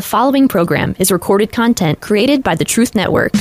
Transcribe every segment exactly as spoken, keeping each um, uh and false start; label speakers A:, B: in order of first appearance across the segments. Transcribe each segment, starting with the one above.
A: The following program is recorded content created by the Truth Network.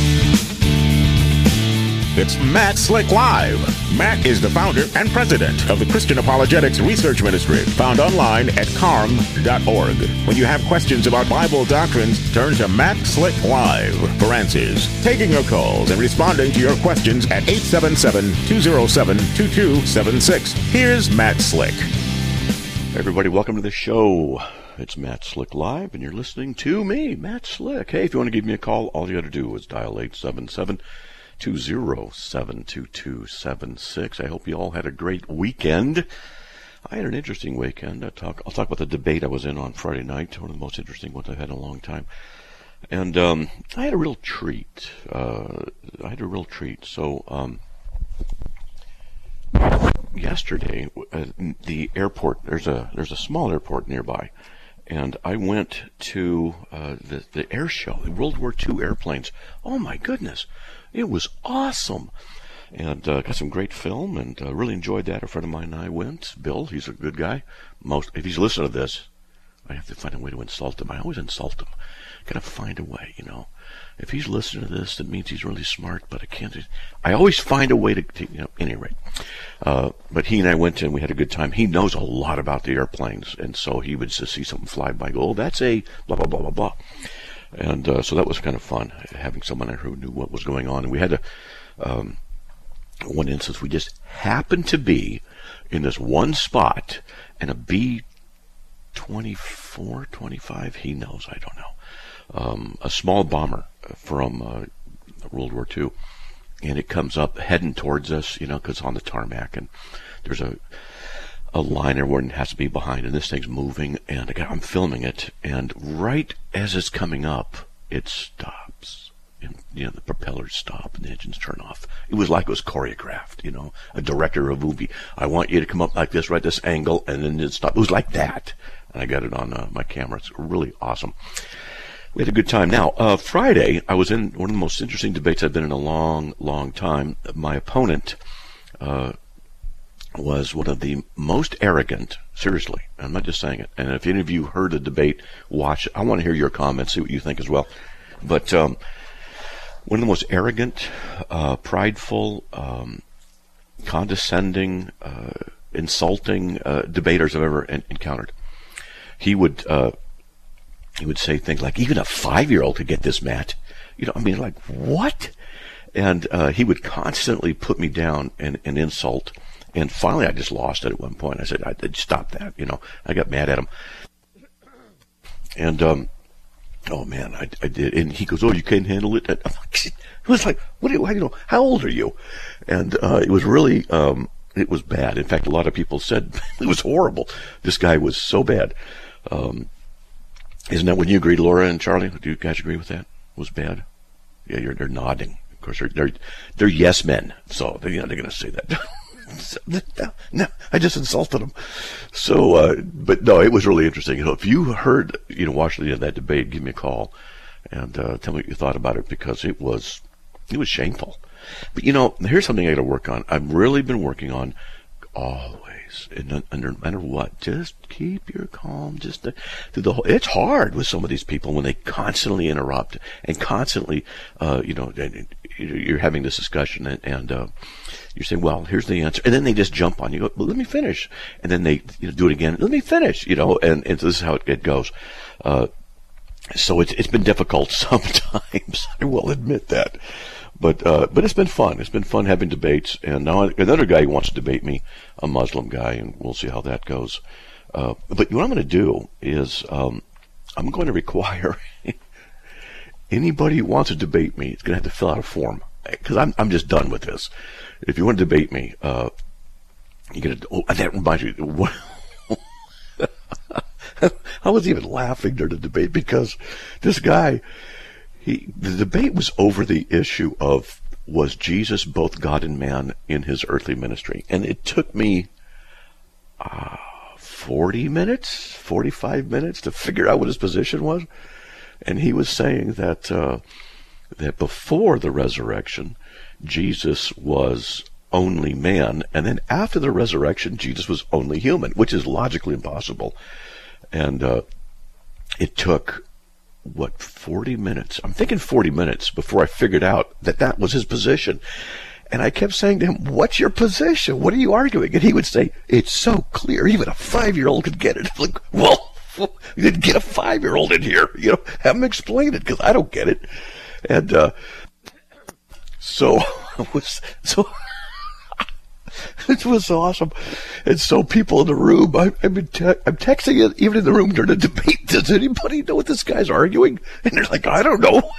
B: It's Matt Slick Live. Matt is the founder and president of the Christian Apologetics Research Ministry, found online at carm dot org. When you have questions about Bible doctrines, turn to Matt Slick Live for answers. Taking your calls and responding to your questions at eight seven seven, two oh seven, two two seven six. Here's Matt Slick.
C: Hey everybody, welcome to the show. It's Matt Slick Live, and you're listening to me, Matt Slick. Hey, if you want to give me a call, all you got to do is dial eight seven seven, two oh seven, two two seven six. I hope you all had a great weekend. I had an interesting weekend. I'll talk, I'll talk about the debate I was in on Friday night, one of the most interesting ones I've had in a long time. And um, I had a real treat. Uh, I had a real treat. So um, yesterday, uh, the airport, there's a there's a small airport nearby. And I went to uh, the, the air show, the World War Two airplanes. Oh, my goodness. It was awesome. And uh, got some great film and uh, really enjoyed that. A friend of mine and I went. Bill, he's a good guy. Most, if he's listening to this, I have to find a way to insult him. I always insult him. Got to find a way, you know. If he's listening to this, that means he's really smart, but I can't. I always find a way to, to you know, anyway. Uh, but he and I went and we had a good time. He knows a lot about the airplanes, and so he would just see something fly by, go, oh, that's a blah, blah, blah, blah, blah. And uh, so that was kind of fun, having someone there who knew what was going on. And we had a, um, one instance, we just happened to be in this one spot, and a B twenty-four, twenty-five, he knows, I don't know. Um, a small bomber from uh, World War Two, and it comes up heading towards us, you know, because on the tarmac, and there's a a liner where it has to be behind, and this thing's moving, and I'm filming it, and right as it's coming up, it stops, and you know, the propellers stop and the engines turn off. It was like it was choreographed, you know, a director of a movie. I want you to come up like this, right this angle, and then it stopped. It was like that, and I got it on uh, my camera. It's really awesome. We had a good time. Now, uh, Friday, I was in one of the most interesting debates I've been in a long, long time. My opponent uh, was one of the most arrogant, seriously, I'm not just saying it, and if any of you heard the debate, watch it. I want to hear your comments, see what you think as well. But um, one of the most arrogant, uh, prideful, um, condescending, uh, insulting uh, debaters I've ever en- encountered. He would... Uh, He would say things like, even a five-year-old could get this, Matt. You know, I mean, like, what? And uh, he would constantly put me down and, and insult. And finally, I just lost it at one point. I said, I did stop that. You know, I got mad at him. And, um, oh, man, I, I did. And he goes, oh, you can't handle it? And I'm like, it was like, what do you, you know, how old are you? And uh, it was really, um, it was bad. In fact, a lot of people said it was horrible. This guy was so bad. Um Isn't that when you agreed, Laura and Charlie? Do you guys agree with that? It was bad? Yeah, you're, they're nodding. Of course, they're they're, they're yes men, so they're, you know, they're going to say that. no, no, I just insulted them. So, uh, but no, it was really interesting. You know, if you heard, you know, watched the, that debate, give me a call and uh, tell me what you thought about it, because it was it was shameful. But you know, here's something I got to work on. I've really been working on always. And no matter what, just keep your calm. Just to, to the whole, it's hard with some of these people when they constantly interrupt and constantly, uh, you know, you're having this discussion and, and uh, you're saying, well, here's the answer, and then they just jump on you. Go, well, let me finish, and then they you know, do it again. Let me finish, you know, and, and this is how it, it goes. Uh, so it's it's been difficult sometimes. I will admit that. But uh, but it's been fun. It's been fun having debates. And now another guy wants to debate me, a Muslim guy, and we'll see how that goes. Uh, but what I'm going to do is um, I'm going to require anybody who wants to debate me is going to have to fill out a form, because I'm I'm just done with this. If you want to debate me, uh, you get to. Oh, that reminds me. What, I was even laughing during the debate because this guy. He, the debate was over the issue of, was Jesus both God and man in his earthly ministry? And it took me uh, forty minutes, forty-five minutes to figure out what his position was. And he was saying that uh, that before the resurrection, Jesus was only man, and then after the resurrection, Jesus was only human, which is logically impossible. And uh, it took what, forty minutes. I'm thinking forty minutes before I figured out that that was his position. And I kept saying to him, what's your position? What are you arguing? And he would say, it's so clear. Even a five-year-old could get it. I'm like, well, you didn't get a five-year-old in here. You know, have him explain it, because I don't get it. And uh, so it was so it was awesome. And so people in the room, I, I've been te- I'm texting it, even in the room during the debate. Does anybody know what this guy's arguing? And they're like, I don't know.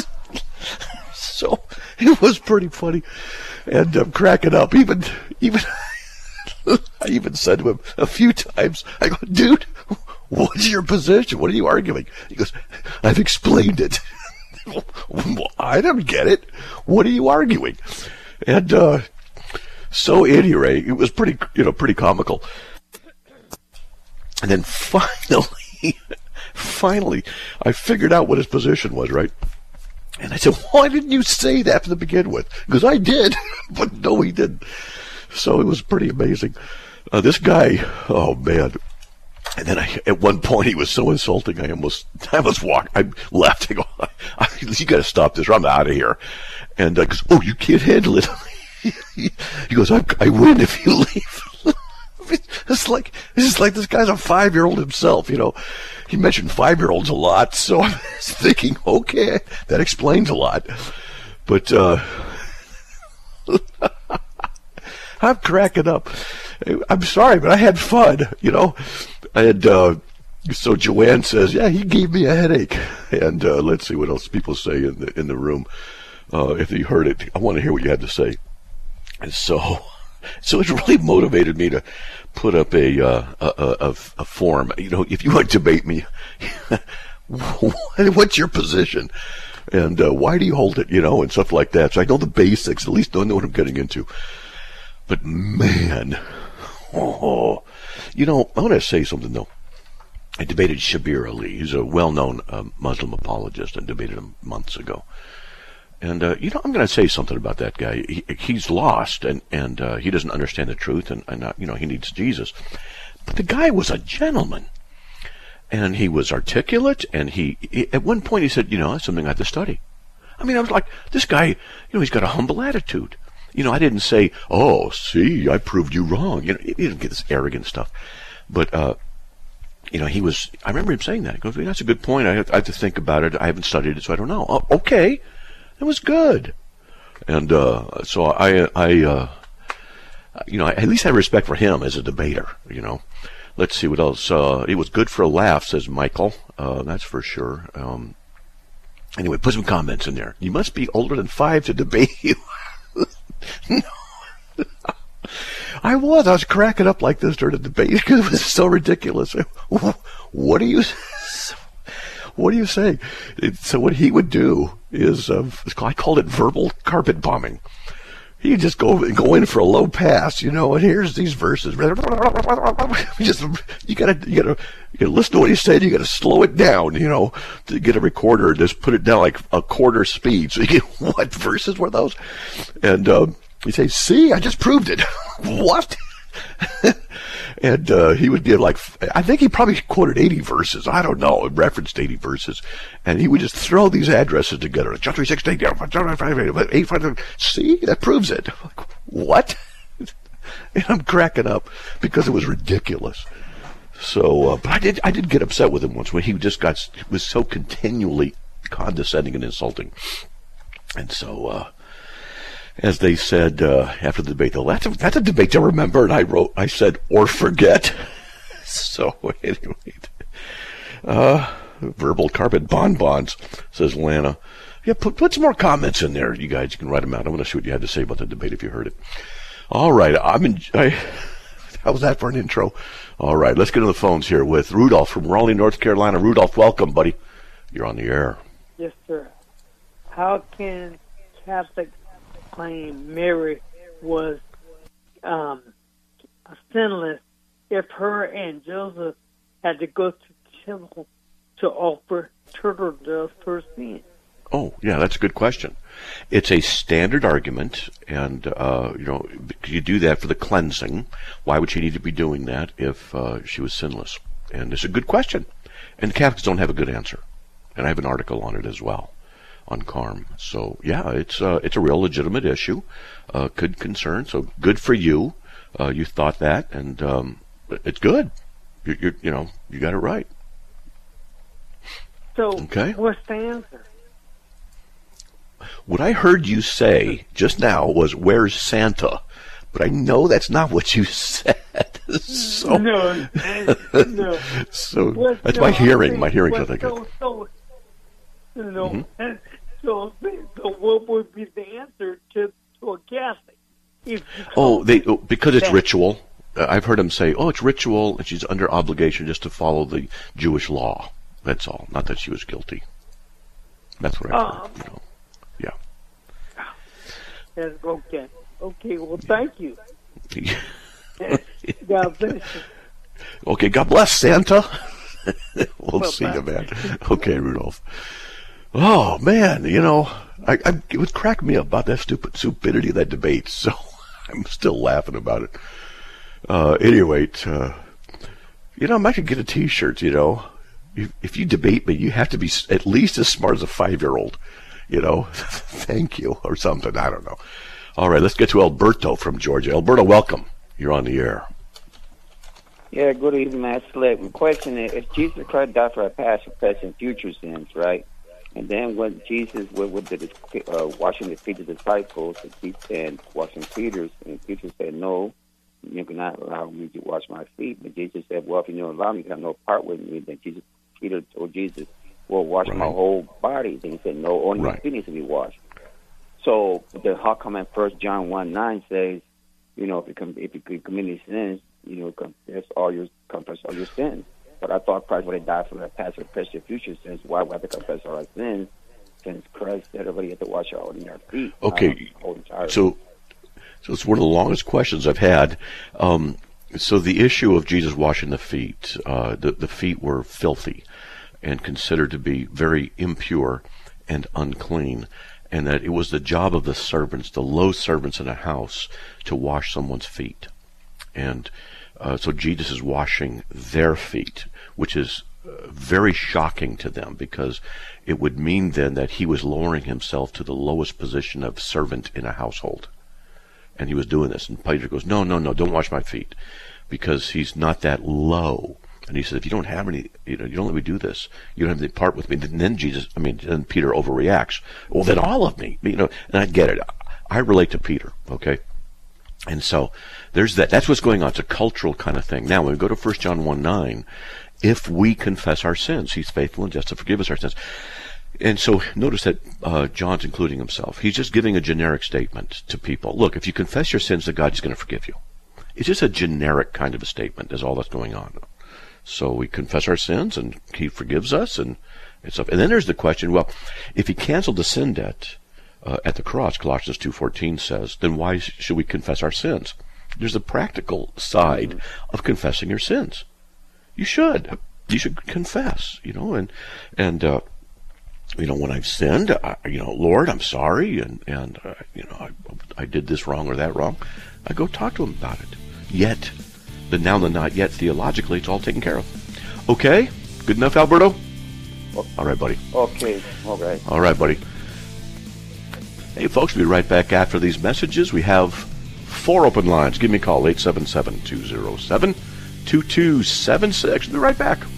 C: So it was pretty funny, and I'm cracking up. Even, even, I even said to him a few times, I go, dude, what's your position? What are you arguing? He goes, I've explained it. Well, I don't get it. What are you arguing? And uh, so, at any rate, it was pretty, you know, pretty comical. And then finally, finally, I figured out what his position was, right? And I said, why didn't you say that to begin with? Because I did, but no, he didn't. So it was pretty amazing. Uh, this guy, oh man. And then I, at one point, he was so insulting, I almost, I almost walked, I left. I go, I, I, you got to stop this, or I'm out of here. And I goes, oh, you can't handle it. He goes, I, I win if you leave. It's like, it's like this guy's a five-year-old himself, you know. He mentioned five-year-olds a lot, so I was thinking, okay, that explains a lot. But uh, I'm cracking up. I'm sorry, but I had fun, you know. I had, uh, so Joanne says, yeah, he gave me a headache. And uh, let's see what else people say in the in the room. Uh, if you heard it, I want to hear what you had to say. And so... So it really motivated me to put up a, uh, a, a, a form. You know, if you want to debate me, what's your position? And uh, why do you hold it, you know, and stuff like that. So I know the basics, at least don't know what I'm getting into. But man, oh, you know, I want to say something, though. I debated Shabir Ali. He's a well-known uh, Muslim apologist, and debated him months ago. And, uh, you know, I'm going to say something about that guy. He, he's lost, and, and uh, he doesn't understand the truth, and, and uh, you know, he needs Jesus. But the guy was a gentleman, and he was articulate, and he, he at one point he said, you know, that's something I have to study. I mean, I was like, this guy, you know, he's got a humble attitude. You know, I didn't say, oh, see, I proved you wrong. You know, he didn't get this arrogant stuff. But, uh, you know, he was, I remember him saying that. He goes, well, that's a good point. I have, I have to think about it. I haven't studied it, so I don't know. Oh, okay. It was good. And uh, so I, I uh, you know, at least I have respect for him as a debater, you know. Let's see what else. Uh, it was good for a laugh, says Michael. Uh, that's for sure. Um, anyway, put some comments in there. You must be older than five to debate you. No. I was. I was cracking up like this during the debate because it was so ridiculous. What are you What are you saying? So what he would do is, uh, I called it verbal carpet bombing. He'd just go go in for a low pass, you know, and here's these verses. Just, you gotta, you gotta, you gotta listen to what he said. You gotta slow it down, you know, to get a recorder. Just put it down like a quarter speed. So you get, what verses were those? And um, he'd say, "See, I just proved it." What? And uh, he would give like, I think he probably quoted eighty verses. I don't know. It referenced eighty verses. And he would just throw these addresses together. John three sixteen, eight five, see, that proves it. Like, what? And I'm cracking up because it was ridiculous. So, uh, but I did, I did get upset with him once when he just got, was so continually condescending and insulting. And so, uh, as they said uh, after the debate, though, that's a, that's a debate to remember. And I wrote, I said, or forget. So anyway, uh, verbal carpet bonbons, says Lana. Yeah, put put some more comments in there, you guys. You can write them out. I want to see what you had to say about the debate if you heard it. All right, I'm in. I, how's that for an intro? All right, let's get on the phones here with Rudolph from Raleigh, North Carolina. Rudolph, welcome, buddy. You're on the air.
D: Yes, sir. How can Catholic claim Mary was um, sinless if her and Joseph had to go to the temple to offer turtle doves for sin?
C: Oh, yeah, that's a good question. It's a standard argument, and, uh, you know, you do that for the cleansing. Why would she need to be doing that if uh, she was sinless? And it's a good question. And the Catholics don't have a good answer. and I have an article on it as well on C A R M. So yeah, it's uh, it's a real legitimate issue, uh, good concern. So good for you. Uh, you thought that, and um, it's good. You, you you know you got it right.
D: So
C: okay.
D: What's the answer?
C: What I heard you say just now was, "Where's Santa?" But I know that's not what you said. so,
D: no, no.
C: so
D: well,
C: that's
D: no,
C: my hearing.
D: Saying,
C: my hearing's
D: well,
C: not that good.
D: So, so, no,
C: Mm-hmm.
D: so, so what would be the answer to, to a Catholic? If
C: Oh, they oh, because it's
D: that.
C: ritual. Uh, I've heard them say, "Oh, it's ritual," and she's under obligation just to follow the Jewish law. That's all. Not that she was guilty. That's what I've
D: Um,
C: heard. You know. Yeah.
D: That's okay. Okay. Well, thank you. God bless you.
C: Okay. God bless Santa. we'll
D: Well,
C: see
D: bye.
C: you, man. Okay, Rudolph. Oh man, you know, I, I it would crack me up about that stupid stupidity of that debate. So I'm still laughing about it. Uh, anyway, uh, you know, I might could get a T-shirt. You know, if, if you debate me, you have to be at least as smart as a five-year-old. You know, thank you or something. I don't know. All right, let's get to Alberto from Georgia. Alberto, welcome. You're on the air.
E: Yeah, good evening, Matt Slick. The question is, if Jesus Christ died for our past, present, future sins, right? And then when Jesus was with the, uh, washing the feet of the disciples, and washing Peter's, and Peter said, "No, you cannot allow me to wash my feet." But Jesus said, "Well, if you don't allow me, you can have no part with me." Then Jesus, Peter told Jesus, "Well, wash
C: Right.
E: my whole body." Then he said, "No, only
C: Right.
E: my feet needs to be washed." So the how come in First John one nine says, you know, if you com- if you commit any sins, you know, confess all your confess all your sins. But I thought Christ would have died for the past, present, future sins. Why would I have to confess all our sins? Since Christ said everybody had to wash out in their feet.
C: Okay,
E: Um,
C: so so it's one of the longest questions I've had. Um, so the issue of Jesus washing the feet, uh, the the feet were filthy and considered to be very impure and unclean, and that it was the job of the servants, the low servants in a house, to wash someone's feet. And uh, so Jesus is washing their feet, which is uh, very shocking to them, because it would mean then that he was lowering himself to the lowest position of servant in a household. And he was doing this. And Peter goes, no, no, no, don't wash my feet, because he's not that low. And he said, if you don't have any, you know, you don't let me do this, you don't have any part with me. And then Jesus, I mean, then Peter overreacts. Well, then all of me, you know, and I get it. I relate to Peter, okay? And so there's that. That's what's going on. It's a cultural kind of thing. Now, when we go to First John one nine, if we confess our sins, he's faithful and just to forgive us our sins. And so notice that uh, John's including himself. He's just giving a generic statement to people. Look, if you confess your sins to God, he's going to forgive you. It's just a generic kind of a statement is all that's going on. So we confess our sins, and he forgives us, and, and stuff. And then there's the question, well, if he canceled the sin debt uh, at the cross, Colossians two fourteen says, then why should we confess our sins? There's a practical side mm-hmm. of confessing your sins. You should. You should confess, you know, and, and, uh, you know, when I've sinned, I, you know, Lord, I'm sorry, and, and uh, you know, I, I did this wrong or that wrong. I go talk to him about it. Yet, the now the not yet, theologically, it's all taken care of. Okay? Good enough, Alberto? All right, buddy.
E: Okay. All right.
C: All right, buddy. Hey, folks, we'll be right back after these messages. We have four open lines. Give me a call, eight seven seven, two oh seven, two two seven six. We'll be right back.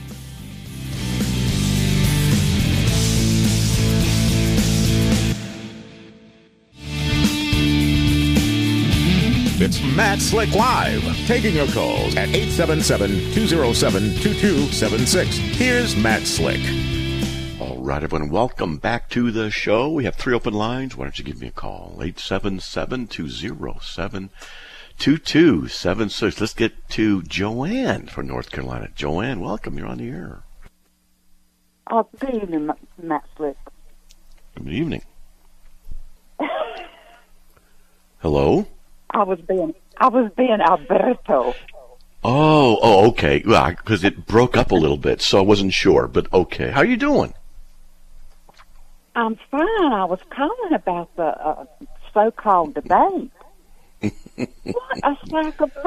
B: It's Matt Slick Live, taking your calls at eight seven seven, two oh seven, two two seven six. Here's Matt Slick.
C: All right, everyone, welcome back to the show. We have three open lines. Why don't you give me a call? eight seven seven, two oh seven, two two seven six. Let's get to Joanne from North Carolina. Joanne, welcome. You're on the air.
F: Oh, good evening, Matt Slick.
C: Good evening. Hello?
F: I was being, I was being Alberto.
C: Oh, oh, okay. Well, because it broke up a little bit, so I wasn't sure. But okay, how are you doing?
F: I'm fine. I was calling about the uh, so-called debate. What a sack of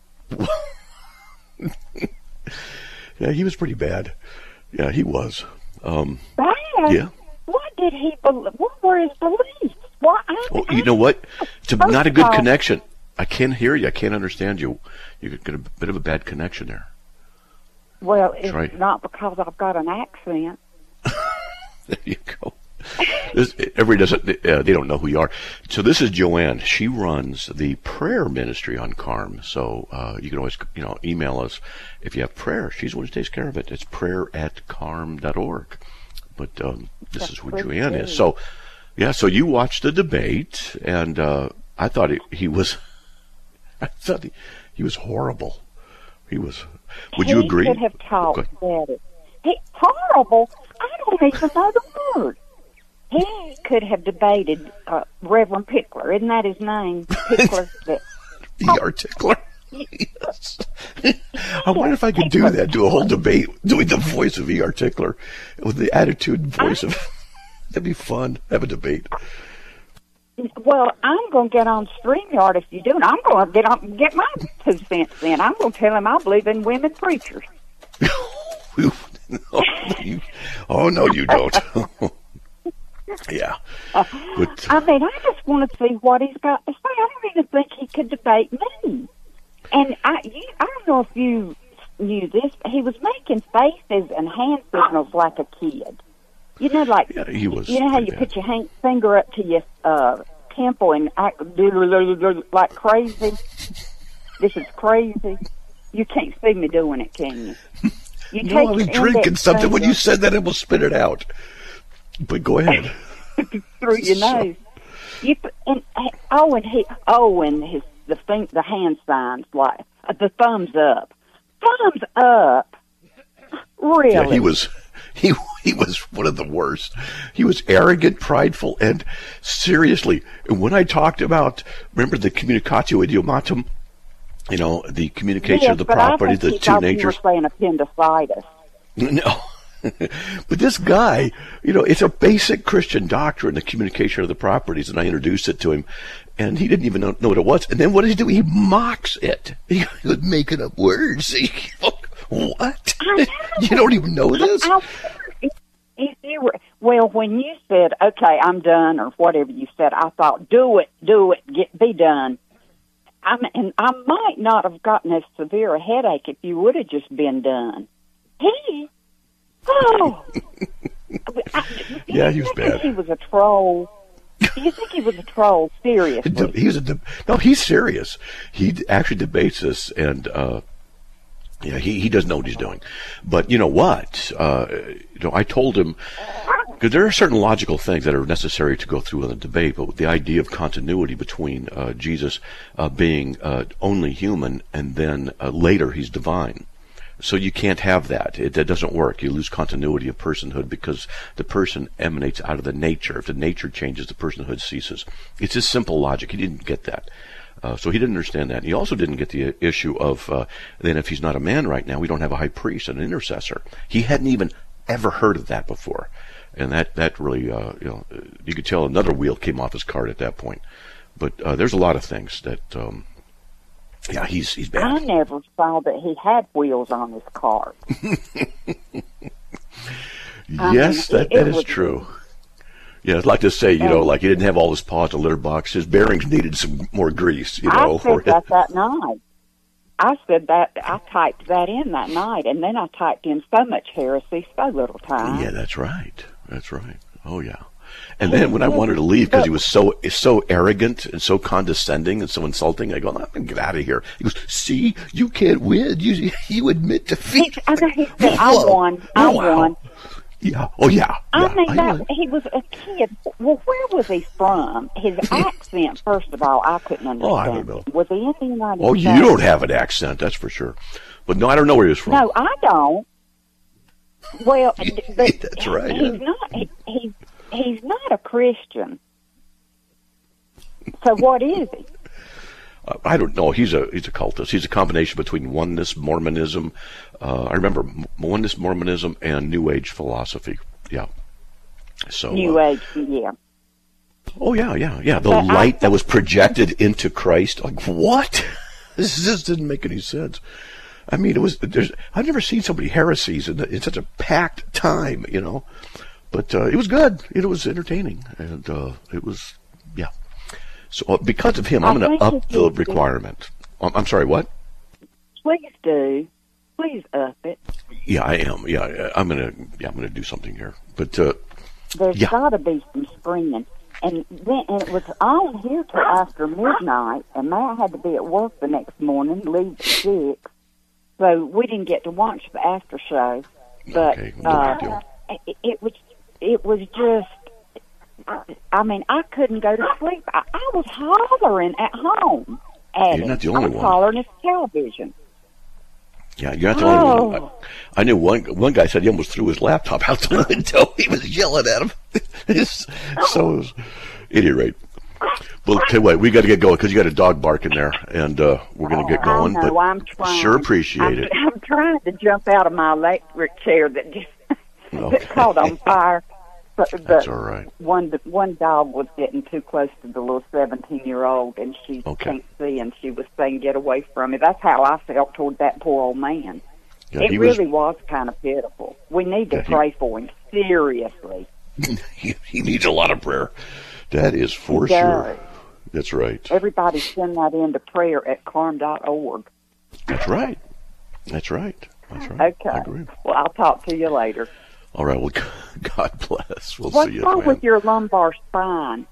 F: mess!
C: Yeah, he was pretty bad. Yeah, he was. Um,
F: Bad?
C: yeah.
F: What did he believe? What were his beliefs? Why? I,
C: Well,
F: I,
C: you know what? It's a,
F: First
C: not a
F: of
C: good
F: all-
C: connection. I can't hear you. I can't understand you. You got a bit of a bad connection there.
F: Well, it's
C: right.
F: not because I've got an accent.
C: There you go. This, everybody doesn't. Uh, they don't know who you are. So this is Joanne. She runs the prayer ministry on Carm. So uh, you can always, you know, email us if you have prayer. She's the one who takes care of it. It's prayer at carm dot org. But um, this
F: That's
C: is who
F: pretty
C: Joanne
F: good.
C: is. So yeah. So you watched the debate, and uh, I thought he, he was. I thought he, he was horrible. He was. Would you
F: he
C: agree?
F: He could have talked
C: Okay.
F: better. He, horrible? I don't even know the word. He could have debated uh, Reverend Pickler. Isn't that his name? Pickler. the,
C: The articular. Yes. I wonder if I could do that, do a whole debate doing the voice of E. Articular with the attitude and voice of. That'd be fun. Have a debate.
F: Well, I'm going to get on StreamYard if you do, and I'm going to get on get my two cents in. I'm going to tell him I believe in women preachers.
C: oh, you, oh, no, you don't. Yeah. But,
F: I mean, I just want to see what he's got to say. I don't even think he could debate me. And I, you, I don't know if you knew this, but he was making faces and hand signals like a kid. You know, like
C: yeah, he was.
F: you know how you
C: bad.
F: put your hand, finger up to your uh, temple and act like crazy. This is crazy. You can't see me doing it, can you? You
C: No, I was
F: your
C: drinking
F: index
C: something. When you
F: finger
C: said that, I almost spit it out. But go ahead.
F: through your
C: So-
F: nose. You put, and oh, and he oh, and his the thing, the hand signs like uh, the thumbs up, thumbs up. Really?
C: Yeah, he was. He he was one of the worst. He was arrogant, prideful, and seriously, when I talked about, remember the communicatio idiomatum, you know, the communication
F: yes,
C: of the
F: but I
C: property,
F: think
C: the
F: he
C: two
F: thought
C: natures.
F: You were saying appendicitis.
C: No. But this guy, you know, it's a basic Christian doctrine, the communication of the properties, and I introduced it to him, and he didn't even know, know what it was. And then what does he do? He mocks it. He was making up words. What? You don't even know this?
F: I, I, if you were, well, when you said, okay, I'm done, or whatever you said, I thought, do it, do it, get be done. I mean, and I might not have gotten as severe a headache if you would have just been done. He, oh. I,
C: Yeah, he was
F: you think
C: bad.
F: He was a troll. Do you think he was a troll? Seriously.
C: He's a no. He's serious. He actually debates this, and uh, yeah, he he doesn't know what he's doing. But you know what? Uh, you know, I told him because there are certain logical things that are necessary to go through in the debate. But with the idea of continuity between uh, Jesus uh, being uh, only human and then uh, later he's divine. So you can't have that. It, that doesn't work. You lose continuity of personhood because the person emanates out of the nature. If the nature changes, the personhood ceases. It's just simple logic. He didn't get that. Uh, so he didn't understand that. He also didn't get the issue of, uh, then if he's not a man right now, we don't have a high priest, an intercessor. He hadn't even ever heard of that before. And that, that really, uh, you know, you could tell another wheel came off his cart at that point. But uh, there's a lot of things that... Um, Yeah, he's he's bad.
F: I never saw that he had wheels on his car.
C: Yes,
F: mean,
C: that,
F: it-
C: that
F: it
C: is
F: was-
C: true. Yeah, I'd like to say, you know,
F: And-
C: like he didn't have all his paws in a litter box. His bearings needed some more grease, you know.
F: I said that that night. I said that, I typed that in that night, and then I typed in so much heresy, so little time.
C: Yeah, that's right. That's right. Oh, yeah. And then when I wanted to leave because he was so so arrogant and so condescending and so insulting, I go, I'm going to get out of here. He goes, see, you can't win. You you admit defeat.
F: He, I know, he said, I
C: Whoa.
F: won, I
C: Wow.
F: won.
C: Yeah. Oh, yeah.
F: I
C: yeah.
F: mean,
C: I
F: that,
C: know.
F: he was a kid. Well, where was he from? His accent, first of all, I couldn't understand.
C: Oh, I don't know.
F: Was he in the United
C: Oh,
F: States?
C: you don't have an accent, that's for sure. But no, I don't know where he was from.
F: No, I don't. Well, d- but
C: That's right,
F: He's
C: yeah.
F: not. He, he's he's not a Christian. So what is he?
C: Uh, I don't know. He's a he's a cultist. He's a combination between oneness, Mormonism. Uh, I remember m- oneness, Mormonism, and New Age philosophy. Yeah. So.
F: New
C: uh,
F: Age, yeah.
C: Oh yeah, yeah, yeah. The
F: But I-
C: light that was projected into Christ. Like what? This this didn't make any sense. I mean, it was. There's. I've never seen so many heresies in, the, in such a packed time, you know. But uh, it was good. It was entertaining, and uh, it was, yeah. So uh, because of him, I'm going to up the requirement. Um, I'm sorry, what?
F: Please do. Please up it.
C: Yeah, I am. Yeah, I'm going to. Yeah, I'm going to do something here. But uh,
F: there's
C: yeah.
F: got to be some screening. And then and it was on here till after midnight, and Matt had to be at work the next morning, leave at six. So we didn't get to watch the after show. But
C: okay, no
F: uh,
C: big deal.
F: It, it was it was just. I mean, I couldn't go to sleep. I, I was hollering at home. At
C: You're not the
F: it.
C: only
F: I was
C: one.
F: hollering at television.
C: Yeah, you're not the
F: oh.
C: only one. I, I knew one one guy said he almost threw his laptop out the window. He was yelling at him. So, it was, at any rate. Well, tell you what, we got to get going because you got a dog barking there, and uh, we're going to get going.
F: I know,
C: but
F: I'm trying.
C: Sure appreciate
F: I'm,
C: it.
F: I'm trying to jump out of my electric chair that just
C: Okay.
F: that caught on fire. But, but
C: That's all right.
F: One one dog was getting too close to the little seventeen-year-old, and she
C: Okay.
F: can't see, and she was saying, "Get away from me." That's how I felt toward that poor old man.
C: Yeah,
F: it
C: he was-
F: really was, kind of pitiful. We need to
C: Yeah, he-
F: pray for him seriously.
C: he, he needs a lot of prayer. That is for
F: He does.
C: sure. That's right.
F: Everybody send that into prayer at carm dot org.
C: That's right. That's right. That's right.
F: Okay.
C: I agree.
F: Well, I'll talk to you later.
C: All right. Well, God bless. We'll
F: What's
C: see you.
F: wrong
C: man.
F: with your lumbar spine?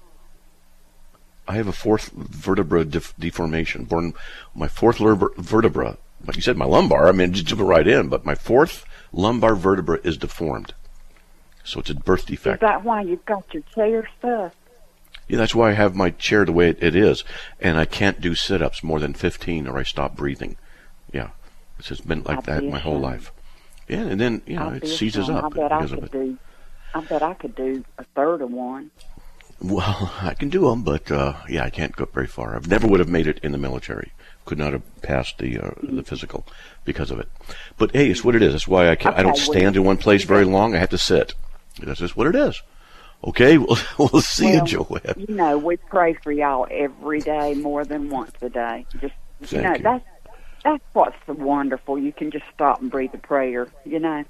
C: I have a fourth vertebra def- deformation. Born my fourth ler- vertebra. Like you said, my lumbar. I mean, just jump right in. But my fourth lumbar vertebra is deformed, so it's a birth
F: Is
C: defect.
F: that why you've got your chair stuff?
C: Yeah, that's why I have my chair the way it, it is, and I can't do sit-ups more than fifteen, or I stop breathing. Yeah, it's just been like
F: I'd
C: that
F: be
C: my whole
F: ashamed.
C: life. Yeah, and then you know
F: I'd
C: it
F: be
C: seizes
F: ashamed.
C: up
F: I bet I
C: because of
F: could
C: it.
F: do. I bet I could do a third of one.
C: Well, I can do them, but uh, yeah, I can't go very far. I never would have made it in the military. Could not have passed the uh, the physical because of it. But hey, it's what it is. That's why I can't. I don't
F: Okay, well,
C: stand in one place very long. I have to sit. That's just what it is. Okay, we'll we'll see
F: well,
C: you, Joanne.
F: You know, we pray for y'all every day, more than once a day. Just you
C: Thank
F: know,
C: you.
F: that's that's what's so wonderful. You can just stop and breathe a prayer. You know,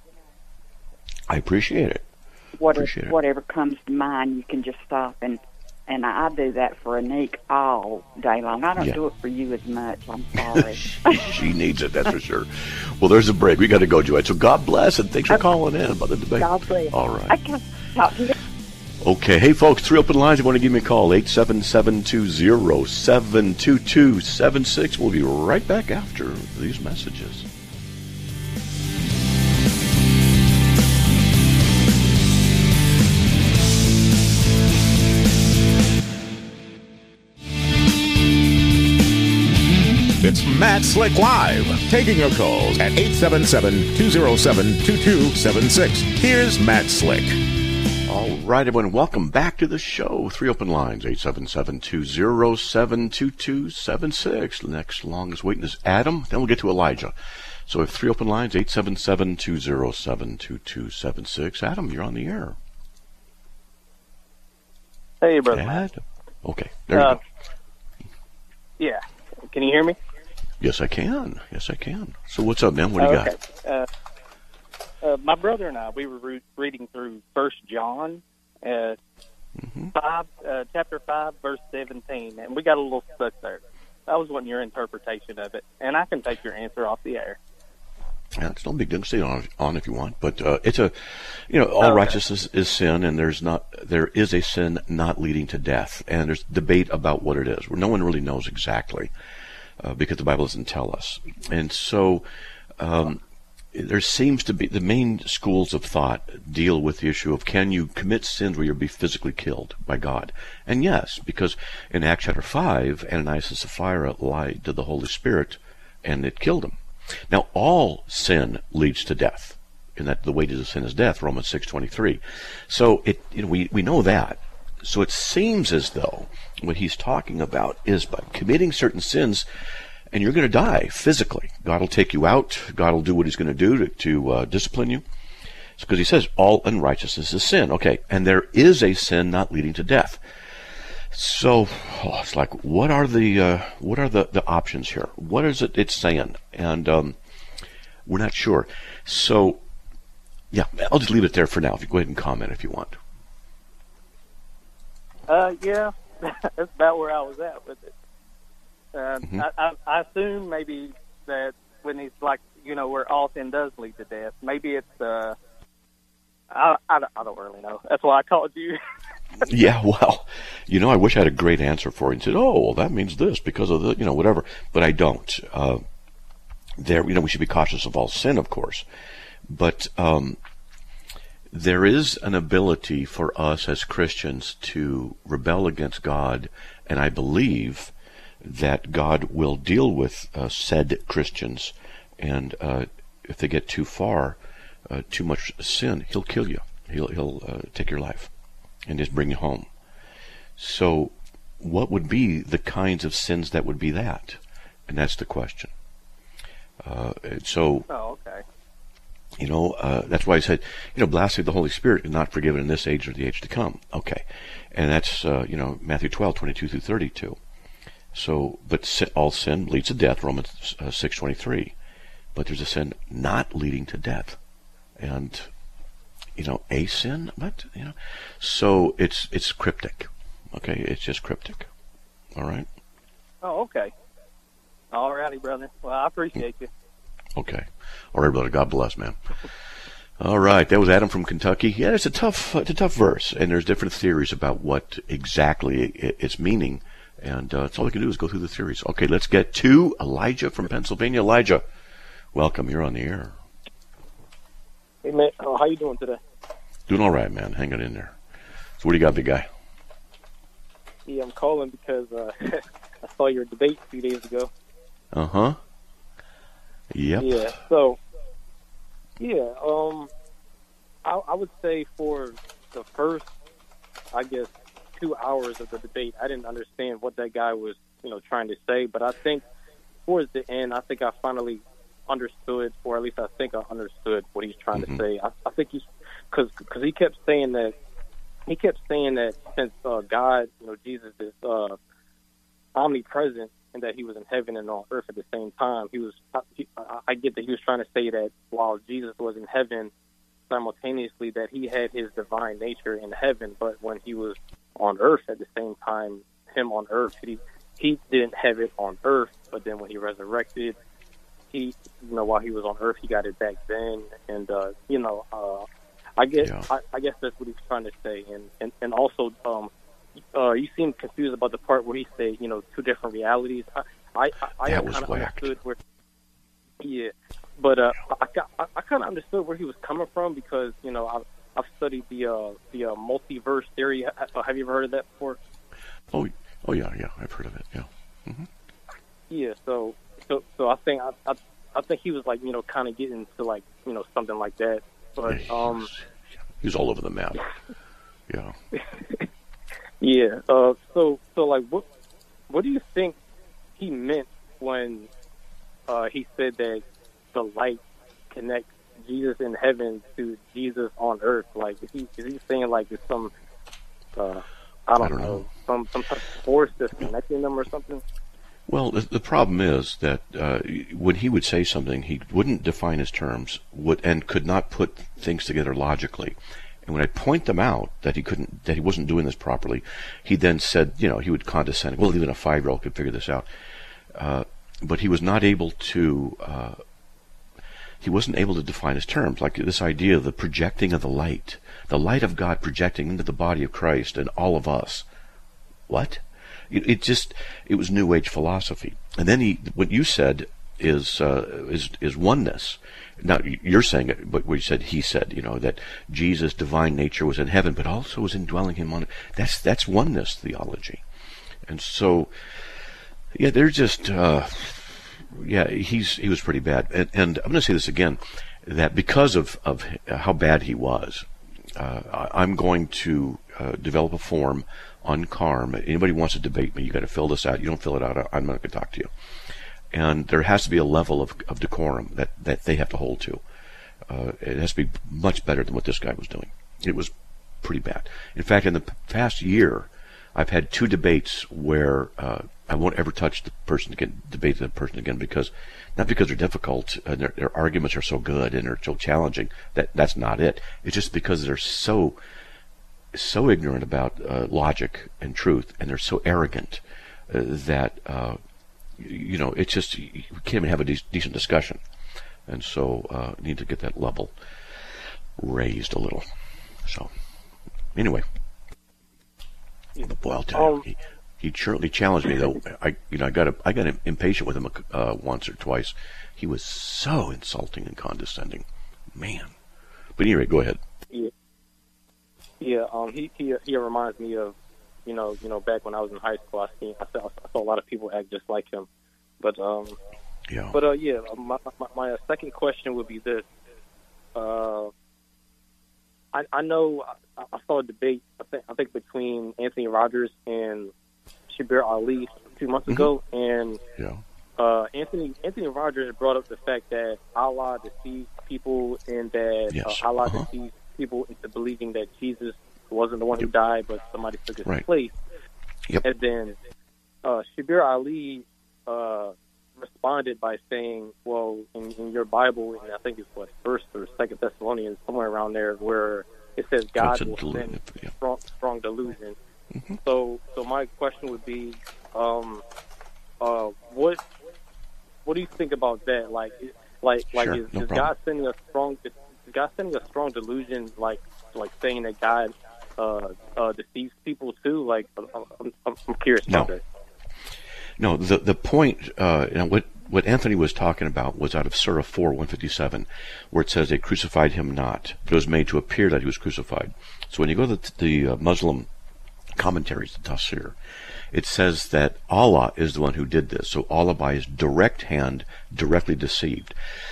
C: I appreciate it.
F: whatever
C: Appreciate it.
F: whatever comes to mind, you can just stop and. And I do that for Anik all day long. I don't
C: Yeah.
F: do it for you as much. I'm sorry.
C: She needs it, that's for sure. Well, there's a break. We got to go, Joanne. So God bless, and thanks for calling in about the debate.
F: God bless.
C: All right.
F: Okay. Talk to you.
C: Okay. Hey, folks, three open lines. You want to give me a call, eight seven seven, two zero, seven two two seven six. We'll be right back after these messages.
B: It's Matt Slick Live, taking your calls at eight seven seven, two zero seven, two two seven six. Here's Matt Slick.
C: All right, everyone, welcome back to the show. Three open lines, eight seven seven, two zero seven, two two seven six. Next longest waiting is Adam. Then we'll get to Elijah. So we have three open lines, eight seven seven, two zero seven, two two seven six. Adam, you're on the air.
G: Hey, brother.
C: Adam. Okay, there you
G: Uh,
C: go.
G: Yeah. Can you hear me?
C: Yes, I can. Yes, I can. So what's up, man? What do you
G: Oh,
C: got?
G: okay. Uh, uh, my brother and I, we were re- reading through First John, uh,
C: Mm-hmm.
G: five, uh, chapter five, verse seventeen, and we got a little stuck there. I was wanting your interpretation of it, and I can take your answer off the air.
C: Yeah, it's no big deal. Stay on, on if you want, but uh, it's a, you know, all
G: Okay.
C: righteousness is sin, and there's not, there is a sin not leading to death, and there's debate about what it is. Where no one really knows exactly, uh, because the Bible doesn't tell us, and so um, there seems to be the main schools of thought deal with the issue of can you commit sins where you'll be physically killed by God, and yes, because in Acts chapter five, Ananias and Sapphira lied to the Holy Spirit, and it killed him. Now, all sin leads to death, in that the wages of sin is death, Romans six twenty-three. So it, you know, we, we know that. So it seems as though what he's talking about is by committing certain sins, and you're going to die physically. God will take you out. God will do what he's going to do to, to uh, discipline you. Because he says all unrighteousness is sin. Okay, and there is a sin not leading to death. So oh, it's like, what are the uh, what are the, the options here? What is it it's saying? And um, We're not sure. So, yeah, I'll just leave it there for now. If you go ahead and comment if you want.
G: Uh, yeah, that's about where I was at with it. Uh,
C: Mm-hmm.
G: I, I, I assume maybe that when he's like, you know, where all sin does lead to death, maybe it's, uh, I, I, don't- I don't really know. That's why I called you.
C: Yeah, well, you know, I wish I had a great answer for you and said, oh, well, that means this because of the, you know, whatever. But I don't. Uh, there, you know, we should be cautious of all sin, of course. But um, there is an ability for us as Christians to rebel against God, and I believe that God will deal with uh, said Christians, and uh, if they get too far, uh, too much sin, He'll kill you. He'll He'll uh, take your life and just bring you home. So, what would be the kinds of sins that would be that? And that's the question. Uh, so.
G: Oh, okay.
C: You know, uh, that's why I said, you know, blasphemy of the Holy Spirit is not forgiven in this age or the age to come. Okay. And that's, uh, you know, Matthew twelve, twenty-two through thirty-two. So, but sin, all sin leads to death, Romans uh, six twenty-three. But there's a sin not leading to death. And, you know, a sin, but, you know, so it's, it's cryptic. Okay. It's just cryptic. All right.
G: Oh, okay. All righty, brother. Well, I appreciate you.
C: Okay. All right, brother. God bless, man. All right. That was Adam from Kentucky. Yeah, it's a tough, it's a tough verse, and there's different theories about what exactly it's meaning. And uh, that's all we can do is go through the theories. Okay, let's get to Elijah from Pennsylvania. Elijah, welcome. You're on the air.
H: Hey, man. Oh, how you doing today?
C: Doing all right, man. Hanging in there. So what do you got, big guy?
H: Yeah, I'm calling because uh, I saw your debate a few days ago.
C: Uh-huh. Yep.
H: Yeah, so, yeah, um, I, I would say for the first, I guess, two hours of the debate, I didn't understand what that guy was, you know, trying to say. But I think towards the end, I think I finally understood, or at least I think I understood what he's trying
C: Mm-hmm.
H: to say. I, I think he's, because because he kept saying that, he kept saying that since uh, God, you know, Jesus is uh, omnipresent and that he was in heaven and on earth at the same time, he was, he, I, I get that he was trying to say that while Jesus was in heaven, simultaneously that he had his divine nature in heaven, but when he was on earth at the same time, him on earth, he he didn't have it on earth, but then when he resurrected, he, you know, while he was on earth, he got it back then, and uh, you know, uh, I guess
C: Yeah.
H: I, I guess that's what he's trying to say, and and and also, um, uh, you seem confused about the part where he said, you know, two different realities. I I, I
C: That was
H: kind of
C: whacked.
H: understood where, yeah, but uh, I got, I, I kind of understood where he was coming from because you know I. I've studied the uh, the uh, multiverse theory. Ha- Have you ever heard of that before?
C: Oh, oh yeah, yeah. I've heard of it. Yeah. Mm-hmm.
H: Yeah. So, so, so I think I, I, I think he was like, you know, kind of getting to like, you know, something like that. But
C: he,
H: um,
C: was, he was all over the map. Yeah.
H: yeah. Uh, so, so like, what, what do you think he meant when uh, he said that the light connects Jesus in heaven to Jesus on earth? Like, is he is he saying like it's some uh, I, don't
C: I don't
H: know,
C: know.
H: some some type of force that's connecting them or something?
C: Well, the, the problem is that uh, when he would say something, he wouldn't define his terms, would and could not put things together logically. And when I point them out that he couldn't, that he wasn't doing this properly, he then said, you know, he would condescend. Well, even a five-year-old could figure this out, uh, but he was not able to. Uh, He wasn't able to define his terms, like this idea of the projecting of the light, the light of God projecting into the body of Christ and all of us. What? It, it just, it was New Age philosophy. And then he, what you said is uh, is is oneness. Now you're saying it, but what you said, he said, you know, that Jesus' divine nature was in heaven, but also was indwelling him on. That's that's oneness theology, and so yeah, they're just. Uh, Yeah, he's he was pretty bad, and, and I'm going to say this again, that because of of how bad he was, uh, I'm going to uh, develop a form on Carm. Anybody who wants to debate me, you got to fill this out. You don't fill it out, I'm not going to talk to you. And there has to be a level of, of decorum that, that they have to hold to. Uh, it has to be much better than what this guy was doing. It was pretty bad. In fact, in the past year, I've had two debates where uh, I won't ever touch the person again, debate the person again, because not because they're difficult, and their, their arguments are so good and they're so challenging. That that's not it. It's just because they're so so ignorant about uh, logic and truth, and they're so arrogant uh, that uh, you know it's just we can't even have a de- decent discussion, and so uh, need to get that level raised a little. So anyway, boy, I'll tell you. He, He certainly challenged me, though. I, you know, I got a, I got impatient with him uh, once or twice. He was so insulting and condescending, man. But anyway, go ahead.
H: Yeah, yeah. Um, he he he reminds me of, you know, you know, back when I was in high school, I seen I saw, I saw a lot of people act just like him. But um,
C: yeah.
H: But uh, yeah. My my, my second question would be this. Uh, I I know I, I saw a debate. I think I think between Anthony Rogers and Shabir Ali a few months ago,
C: mm-hmm.
H: and
C: yeah.
H: uh, Anthony Anthony Rogers brought up the fact that Allah deceived people, and that
C: yes.
H: uh, Allah
C: uh-huh.
H: deceived people into believing that Jesus wasn't the one who
C: yep.
H: died, but somebody took his
C: right.
H: place.
C: Yep.
H: And then uh, Shabir Ali uh, responded by saying, "Well, in, in your Bible, and I think it's what First or Second Thessalonians, somewhere around there, where it says God will send
C: yeah.
H: strong, strong delusion."
C: Mm-hmm.
H: So, so my question would be, um, uh, what, what do you think about that? Like, like, like,
C: sure,
H: is,
C: no
H: is God sending a strong, is God sending a strong delusion, like, like saying that God uh, uh, deceives people too? Like, I'm, I'm, I'm curious about
C: no.
H: that.
C: No, the the point, uh, you know, what what Anthony was talking about was out of Surah four one fifty seven, where it says they crucified him not, but it was made to appear that he was crucified. So when you go to the, the uh, Muslim commentaries, the tafsir, it says that Allah is the one who did this. So Allah by his direct hand directly deceived.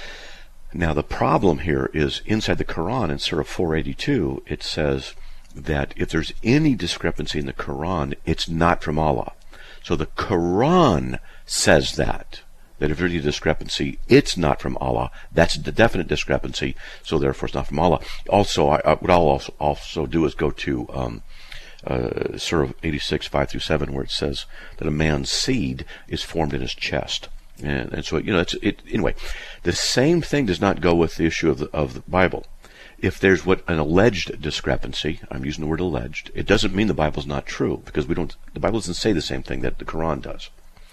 C: Now the problem here is inside the Quran in Surah four eighty-two, it says that if there's any discrepancy in the Quran, it's not from Allah. So the Quran says that, that if there's any discrepancy, it's not from Allah. That's the definite discrepancy, so therefore it's not from Allah. Also, I, I, what I'll also, also do is go to um, Uh, Surah eighty-six, five through seven, where it says that a man's seed is formed in his chest. And, and so, you know, it's, it, anyway, the same thing does not go with the issue of the, of the Bible. If there's what an alleged discrepancy, I'm using the word alleged, it doesn't mean the Bible's not true, because we don't, the Bible doesn't say the same thing that the Quran does.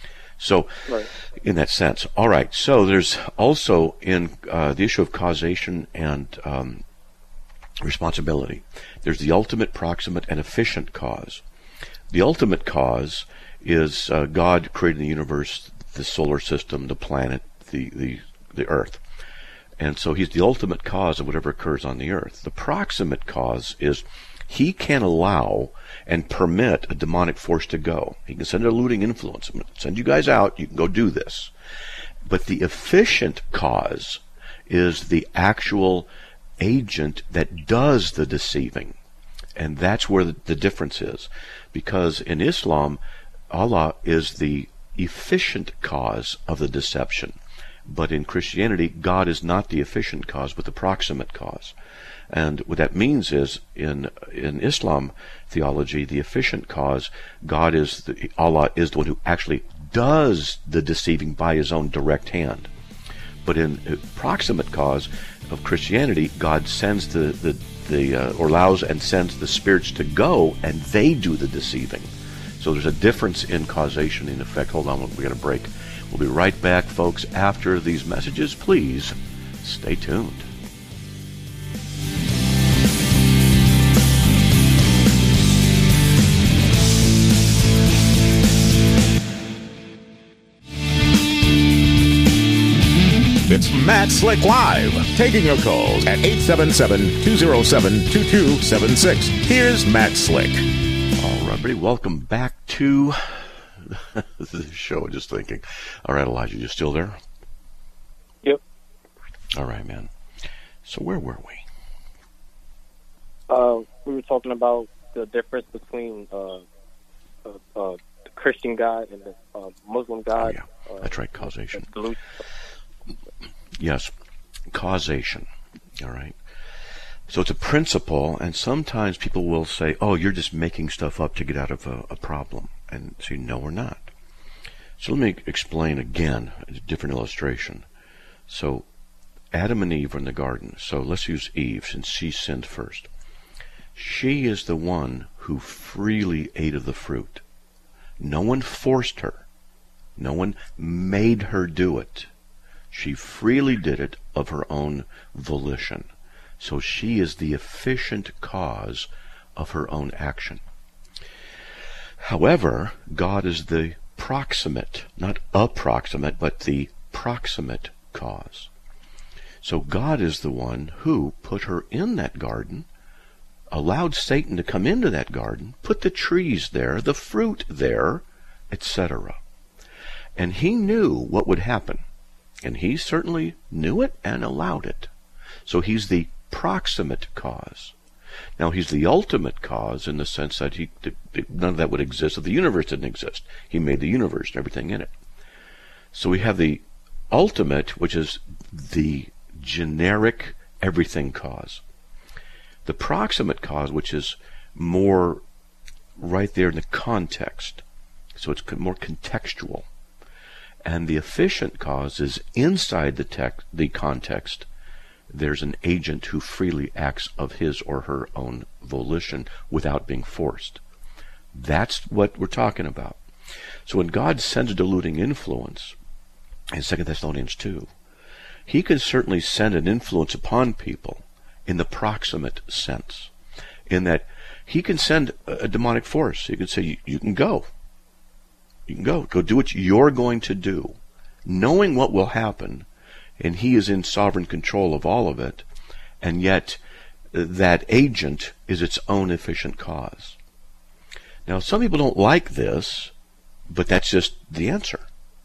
C: So, right. In that sense. All right, so there's also in uh, the issue of causation and um, responsibility. There's the ultimate, proximate, and efficient cause. The ultimate cause is uh, God creating the universe, the solar system, the planet, the, the, the earth. And so he's the ultimate cause of whatever occurs on the earth. The proximate cause is he can allow and permit a demonic force to go. He can send a looting influence. I'm going to send you guys out. You can go do this. But the efficient cause is the actual agent that does the deceiving. And that's where the, the difference is. Because in Islam, Allah is the efficient cause of the deception. But in Christianity, God is not the efficient cause, but the proximate cause. And what that means is, in in Islam theology, the efficient cause, God is the, Allah is the one who actually does the deceiving by his own direct hand. But in uh, proximate cause of Christianity, God sends the the, the uh, or allows and sends the spirits to go, and they do the deceiving. So there's a difference in causation and effect. Hold on, we got a break. We'll be right back, folks, after these messages. Please stay tuned.
B: It's Matt Slick Live, taking your calls at eight seven seven, two oh seven, two two seven six. Here's Matt Slick.
C: All right, everybody, welcome back to the show. Just thinking. All right, Elijah, you still there?
H: Yep.
C: All right, man. So where were we?
H: Uh, we were talking about the difference between uh, uh, uh, the Christian God and the uh, Muslim God.
C: Oh, yeah. That's right, causation.
H: Uh,
C: Yes, causation. All right. So it's a principle, and sometimes people will say, oh, you're just making stuff up to get out of a, a problem. And say, no, we're not. So let me explain again a different illustration. So Adam and Eve are in the garden. So let's use Eve since she sinned first. She is the one who freely ate of the fruit. No one forced her. No one made her do it. She freely did it of her own volition. So she is the efficient cause of her own action. However, God is the proximate, not approximate, but the proximate cause. So God is the one who put her in that garden, allowed Satan to come into that garden, put the trees there, the fruit there, et cetera. And he knew what would happen. And he certainly knew it and allowed it. So he's the proximate cause. Now, he's the ultimate cause in the sense that he none of that would exist if the universe didn't exist. He made the universe and everything in it. So we have the ultimate, which is the generic everything cause. The proximate cause, which is more right there in the context. So it's more contextual. And the efficient cause is inside the text, the context. There's an agent who freely acts of his or her own volition without being forced. That's what we're talking about. So when God sends a deluding influence, in Second Thessalonians two, he can certainly send an influence upon people in the proximate sense, in that he can send a demonic force. He can say, you, you can go. You can go. Go do what you're going to do, knowing what will happen, and he is in sovereign control of all of it, and yet that agent is its own efficient cause. Now, some people don't like this, but that's just the answer.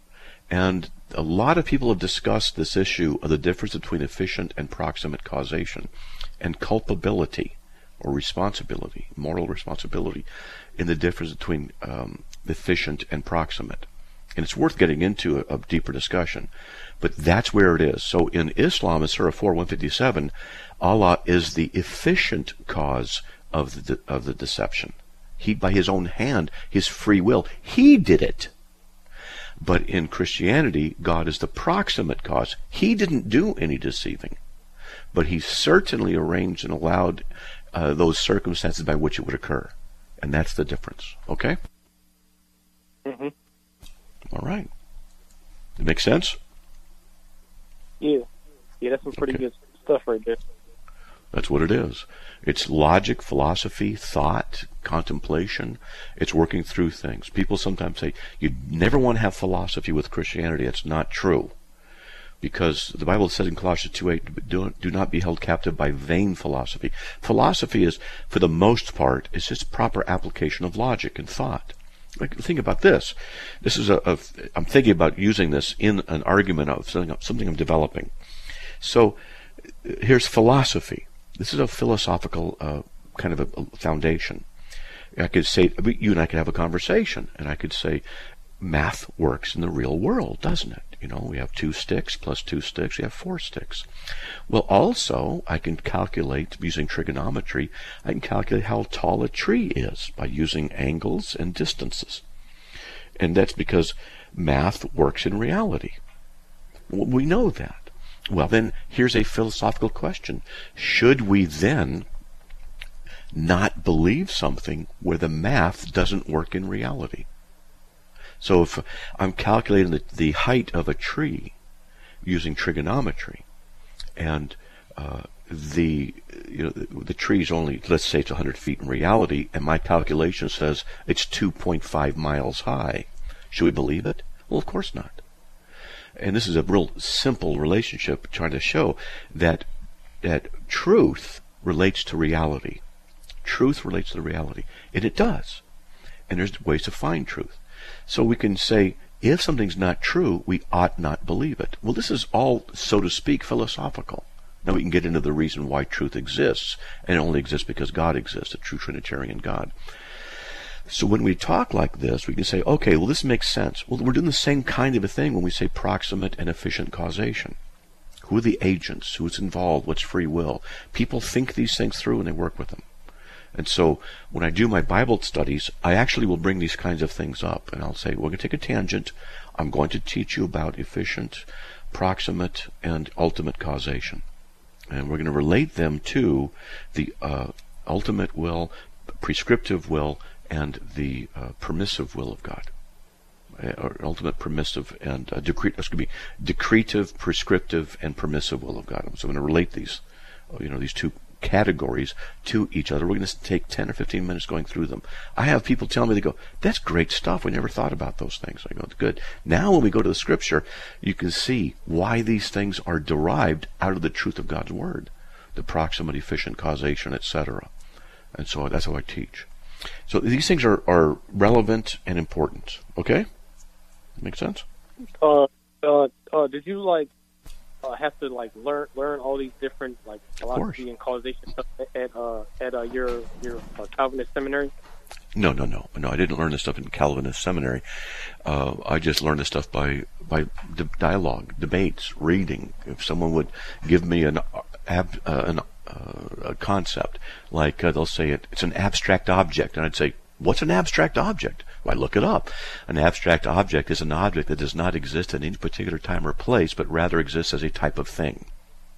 C: And a lot of people have discussed this issue of the difference between efficient and proximate causation and culpability or responsibility, moral responsibility, in the difference between um, efficient and proximate. And it's worth getting into a, a deeper discussion. But that's where it is. So in Islam, in Surah four, one fifty-seven, Allah is the efficient cause of the, of the deception. He, by his own hand, his free will, he did it. But in Christianity, God is the proximate cause. He didn't do any deceiving. But he certainly arranged and allowed uh, those circumstances by which it would occur. And that's the difference. Okay?
H: Mm-hmm.
C: All right. It makes sense?
H: Yeah. Yeah, that's some pretty okay. good stuff right there.
C: That's what it is. It's logic, philosophy, thought, contemplation. It's working through things. People sometimes say, you never want to have philosophy with Christianity. It's not true. Because the Bible says in Colossians two eight, do, do not be held captive by vain philosophy. Philosophy is, for the most part, is just proper application of logic and thought. Like, think about this. This is a, a, I'm thinking about using this in an argument of something, something I'm developing. So, here's philosophy. This is a philosophical uh, kind of a, a foundation. I could say, you and I could have a conversation, and I could say, math works in the real world, doesn't it? You know, we have two sticks plus two sticks, we have four sticks. Well, also, I can calculate, using trigonometry, I can calculate how tall a tree is by using angles and distances. And that's because math works in reality. We know that. Well, then, here's a philosophical question. Should we then not believe something where the math doesn't work in reality? So if I'm calculating the, the height of a tree using trigonometry, and uh, the you know the, the tree is only, let's say it's one hundred feet in reality, and my calculation says it's two point five miles high, should we believe it? Well, of course not. And this is a real simple relationship trying to show that that truth relates to reality. Truth relates to reality. And it does. And there's ways to find truth. So we can say, if something's not true, we ought not believe it. Well, this is all, so to speak, philosophical. Now we can get into the reason why truth exists, and it only exists because God exists, a true Trinitarian God. So when we talk like this, we can say, okay, well, this makes sense. Well, we're doing the same kind of a thing when we say proximate and efficient causation. Who are the agents? Who's involved? What's free will? People think these things through and they work with them. And so when I do my Bible studies, I actually will bring these kinds of things up. And I'll say, we're going to take a tangent. I'm going to teach you about efficient, proximate, and ultimate causation. And we're going to relate them to the uh, ultimate will, prescriptive will, and the uh, permissive will of God. Uh, or ultimate, permissive, and uh, decre- excuse me, decretive, prescriptive, and permissive will of God. So I'm going to relate these, you know, these two categories to each other. We're going to take ten or fifteen minutes going through them. I have people tell me, they go, that's great stuff. We never thought about those things. I go, good. Now when we go to the scripture, you can see why these things are derived out of the truth of God's word. The proximate, efficient, causation, et cetera. And so that's how I teach. So these things are, are relevant and important. Okay? Make sense?
H: Uh, uh, uh, did you, like, Uh, have to like learn learn all these different like philosophy and causation stuff at uh, at uh, your your uh, Calvinist seminary?
C: No, no, no, no. I didn't learn this stuff in Calvinist seminary. Uh, I just learned this stuff by by d- dialogue, debates, reading. If someone would give me an ab, uh, an uh, a concept, like uh, they'll say it, it's an abstract object, and I'd say, what's an abstract object? Well, I look it up. An abstract object is an object that does not exist at any particular time or place, but rather exists as a type of thing.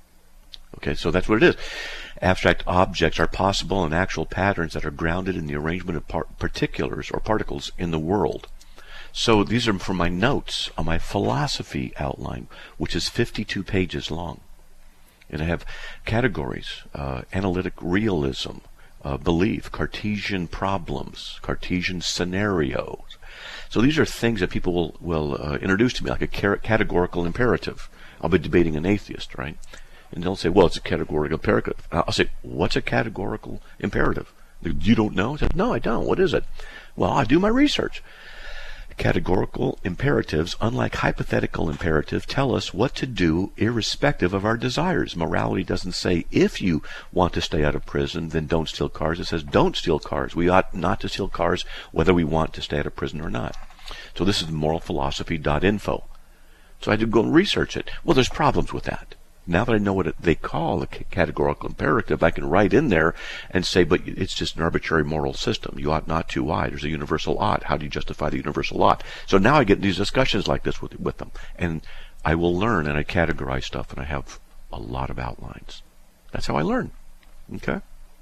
C: Okay, so that's what it is. Abstract objects are possible and actual patterns that are grounded in the arrangement of par- particulars or particles in the world. So these are from my notes on my philosophy outline, which is fifty-two pages long. And I have categories, uh, analytic realism, Uh, belief, Cartesian problems, Cartesian scenarios. So these are things that people will, will uh, introduce to me, like a car- categorical imperative. I'll be debating an atheist, right? And they'll say, well, it's a categorical imperative. I'll say, what's a categorical imperative? You don't know? I said, no, I don't. What is it? Well, I do my research. Categorical imperatives, unlike hypothetical imperatives, tell us what to do irrespective of our desires. Morality doesn't say, if you want to stay out of prison, then don't steal cars. It says, don't steal cars. We ought not to steal cars whether we want to stay out of prison or not. So this is moral philosophy dot info. So I had to go and research it. Well, there's problems with that. Now that I know what it, they call a categorical imperative, I can write in there and say, but it's just an arbitrary moral system. You ought not to. Why? There's a universal ought. How do you justify the universal ought? So now I get these discussions like this with, with them. And I will learn, and I categorize stuff, and I have a lot of outlines. That's how I learn. Okay?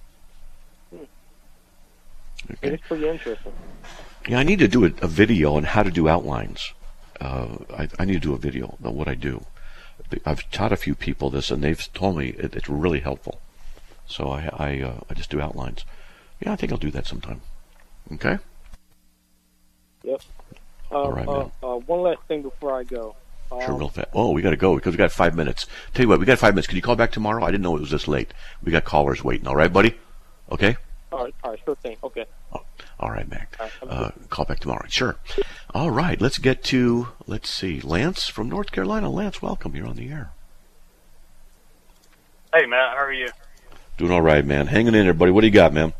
H: Okay. It's pretty interesting.
C: Yeah, I need to do a, a video on how to do outlines. Uh, I, I need to do a video on what I do. I've taught a few people this, and they've told me it, it's really helpful. So I I, uh, I just do outlines. Yeah, I think I'll do that sometime. Okay?
H: Yep. Uh,
C: All right,
H: uh,
C: man.
H: Uh, one last thing before I go. Um,
C: Sure, real fast. Oh, we got to go because we got five minutes. Tell you what, we got five minutes. Can you call back tomorrow? I didn't know it was this late. We got callers waiting. All right, buddy? Okay?
H: All right, all right, sure thing. Okay.
C: Oh, all right, Mac.
H: All right,
C: uh, call back tomorrow. Sure. All right, let's get to, let's see, Lance from North Carolina. Lance, welcome. You're on the air.
I: Hey, Matt, how are you?
C: Doing all right, man. Hanging in there, buddy. What do you got, man?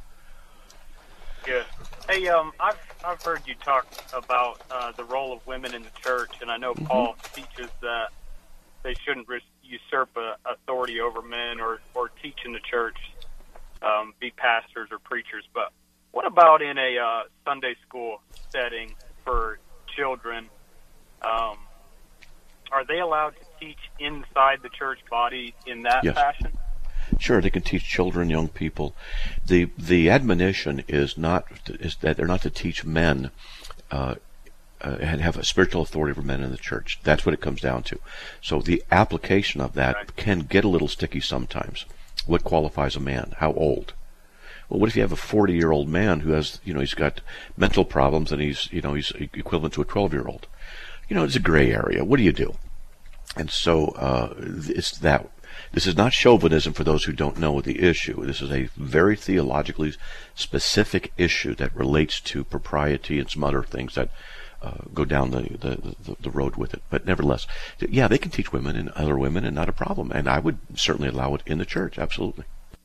I: Good. Hey, um, I've I've heard you talk about uh, the role of women in the church, and I know mm-hmm. Paul teaches that they shouldn't ris- usurp uh, authority over men or, or teach in the church, um, be pastors or preachers. But what about in a uh, Sunday school setting for children? Um, are they allowed to teach inside the church body in that
C: yes.
I: fashion?
C: Sure, they can teach children, young people. The the admonition is not is that they're not to teach men uh, uh, and have a spiritual authority over men in the church. That's what it comes down to. So the application of that right. can get a little sticky sometimes. What qualifies a man? How old? Well, what if you have a forty-year-old man who has, you know, he's got mental problems and he's, you know, he's equivalent to a twelve-year-old? You know, it's a gray area. What do you do? And so uh, it's that. This is not chauvinism for those who don't know the issue. This is a very theologically specific issue that relates to propriety and some other things that uh, go down the, the, the, the road with it. But nevertheless, yeah, they can teach women and other women and not a problem. And I would certainly allow it in the church, absolutely.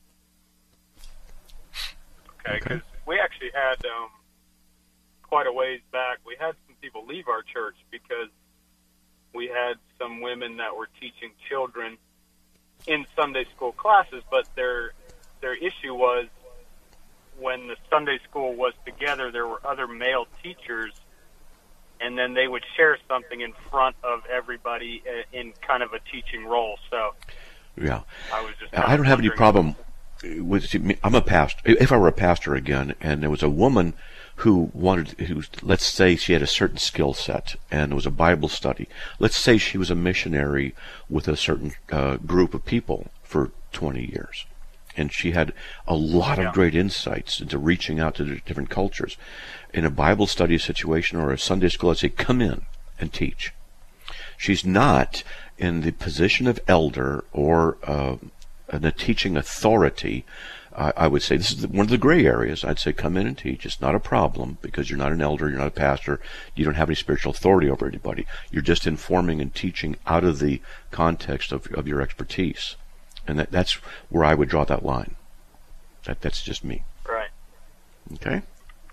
I: Okay, because okay. we actually had, um, quite a ways back, we had some people leave our church because we had some women that were teaching children in Sunday school classes, but their their issue was when the Sunday school was together, there were other male teachers, and then they would share something in front of everybody in kind of a teaching role. So,
C: yeah,
I: I was just.
C: I don't have any problem with. I'm a pastor. If I were a pastor again, and there was a woman who wanted, who, let's say she had a certain skill set, and it was a Bible study. Let's say she was a missionary with a certain uh, group of people for twenty years. And she had a lot of
I: Yeah.
C: great insights into reaching out to the different cultures. In a Bible study situation or a Sunday school, I'd say, come in and teach. She's not in the position of elder or uh, a teaching authority. Uh, I would say this is one of the gray areas. I'd say come in and teach. It's not a problem because you're not an elder, you're not a pastor, you don't have any spiritual authority over anybody. You're just informing and teaching out of the context of, of your expertise. And that, that's where I would draw that line. That That's just me.
I: Right.
C: Okay?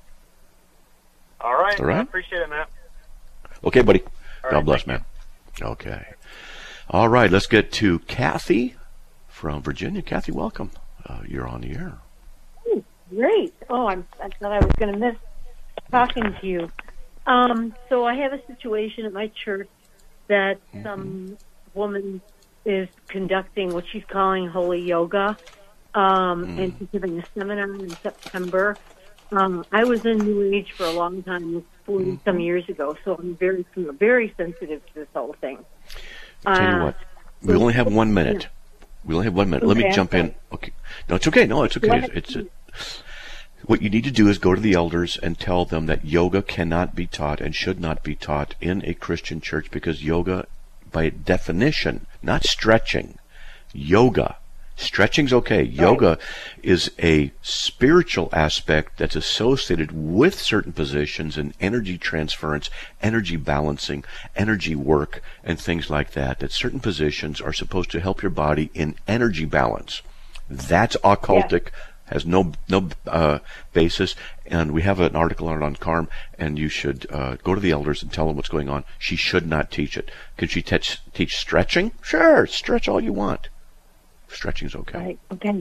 I: All right.
C: All right.
I: I appreciate it, Matt.
C: Okay, buddy.
I: All
C: God
I: right,
C: bless,
I: thank
C: man. Okay. All right, let's get to Kathy from Virginia. Kathy, welcome. Uh, you're on the air.
J: Ooh, great. Oh, I'm, I thought I was going to miss talking to you. Um, so I have a situation at my church that
C: Mm-hmm.
J: some woman is conducting what she's calling holy yoga, um,
C: Mm.
J: and she's giving a seminar in September. Um, I was in New Age for a long time, forty some years ago, so I'm very, very sensitive to this whole thing.
C: I'll tell you
J: Uh,
C: what, we only have one minute. We only have one minute. Let me
J: Okay.
C: jump in. Okay. No, it's okay. No, it's okay. It's, it's a, what you need to do is go to the elders and tell them that yoga cannot be taught and should not be taught in a Christian church because yoga, by definition, not stretching, yoga. Stretching's okay. Yoga is a spiritual aspect that's associated with certain positions and energy transference, energy balancing, energy work, and things like that. That certain positions are supposed to help your body in energy balance. That's occultic, has no no uh, basis, and we have an article on it on Carm, and you should uh, go to the elders and tell them what's going on. She should not teach it. Can she teach teach stretching? Sure, stretch all you want. Stretching's okay.
J: Right. Okay.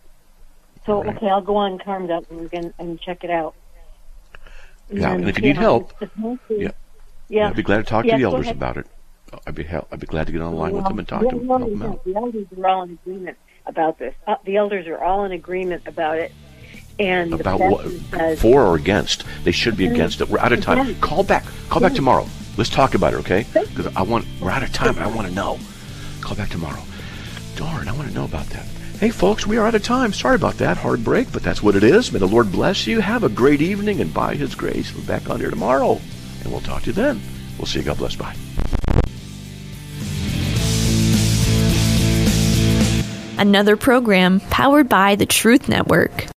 J: So,
C: Right.
J: okay, I'll go on Carm dot org and, and check it out.
C: Yeah, and if you
J: you
C: need
J: know,
C: help,
J: it's mostly-
C: yeah,
J: yeah.
C: I'd be glad to talk
J: Yeah,
C: to the
J: go
C: elders
J: ahead.
C: about it. I'd be hel- I'd be glad to get on the line with
J: Well,
C: them and talk
J: the
C: to them,
J: elders-
C: help them out.
J: The elders are all in agreement about this. Uh, the elders are all in agreement about it. And the
C: About what?
J: pastor says,
C: For or against? They should be against it. We're out of time.
J: Against.
C: Call back. Call back tomorrow. Let's talk about it, okay? Because I want. We're out of time, and I want to know. Call back tomorrow. Darn, I want to know about that. Hey, folks, we are out of time. Sorry about that. Hard break, but that's what it is. May the Lord bless you. Have a great evening, and by His grace, we're back on here tomorrow, and we'll talk to you then. We'll see you. God bless. Bye.
A: Another program powered by the Truth Network.